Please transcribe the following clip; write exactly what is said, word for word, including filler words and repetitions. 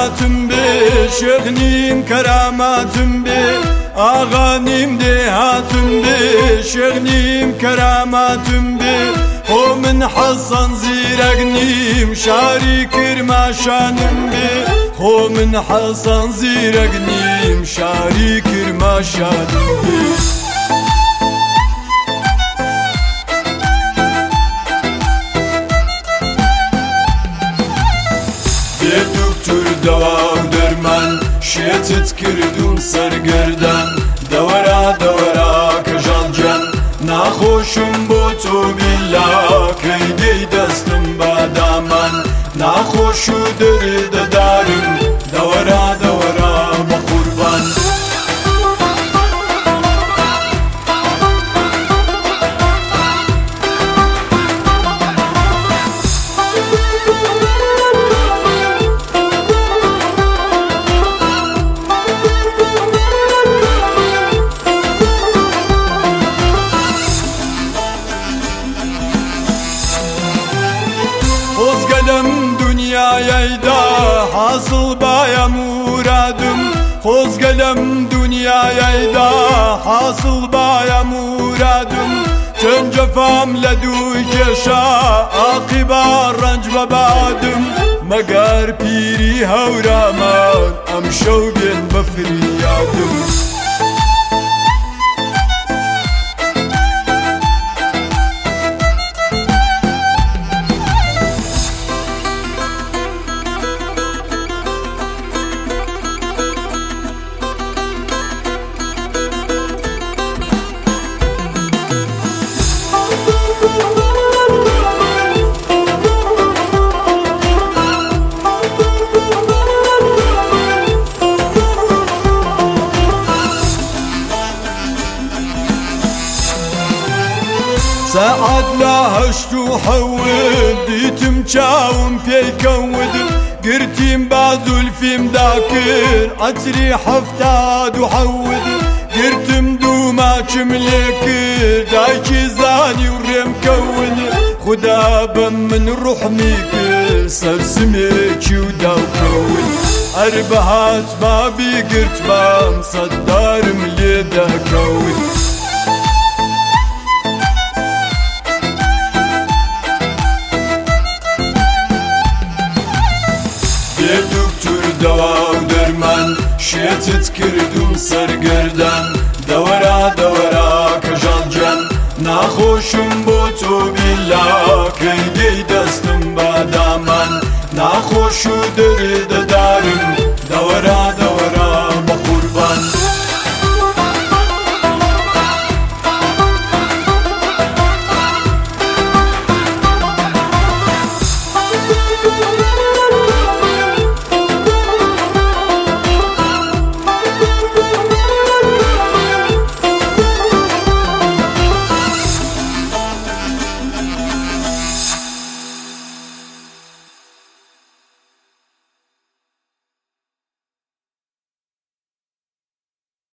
دێهاتم بێ شێخ نیم کەراماتم بێ ئاغا نیم دێهاتم بێ شێخ نیم کەراماتم بێ خۆ من حەسەن زیرەک نیم شاری کرماشانم بێ خۆ من حەسەن زیرەک نیم شاری کرماشانم بێ دەوا و دەرمان شێتت کردوم سەرگەردان دەوەرا دەوەرا کەژاڵجان ناخۆشم بۆ تۆ بیلا کەی دەی دەستم بادامان ناخۆش و دەردەدارم دەوەرا دەوەرا بە قوربان خۆزگەلم دنیایەیدا حاصل باە مورادم خۆزگەلم دنیایەیدا حاصل باە مورادم چەند جەفام لە دووی کێشا عاقیبا ڕەنج بەبادم مەگەر پیری هەورامان ئەم شەو بێن بە فریادم سەعات لە هەشت و حەوت دیتم چاوم پێیکەوت گرتیم با زولفیمدا کرد عەتری حەفتاد و حەوت گرتم دوو ماچم لێ کرد دایکی زانی و ڕێم کەوت خودا بەم من ڕوحمی کرد سەرسمێکی و داوکەوت هەر بەهات بابی گرت بام سەددارم لێ دەکەوت دکتور دەوا و دەرمان شێتت کردوم سەرگەردان دەوەرا دەوەرا کەژاڵجان ناخۆشم بۆ تۆ بیلا کەی دەی دەستم بادامان ناخۆش و دەردە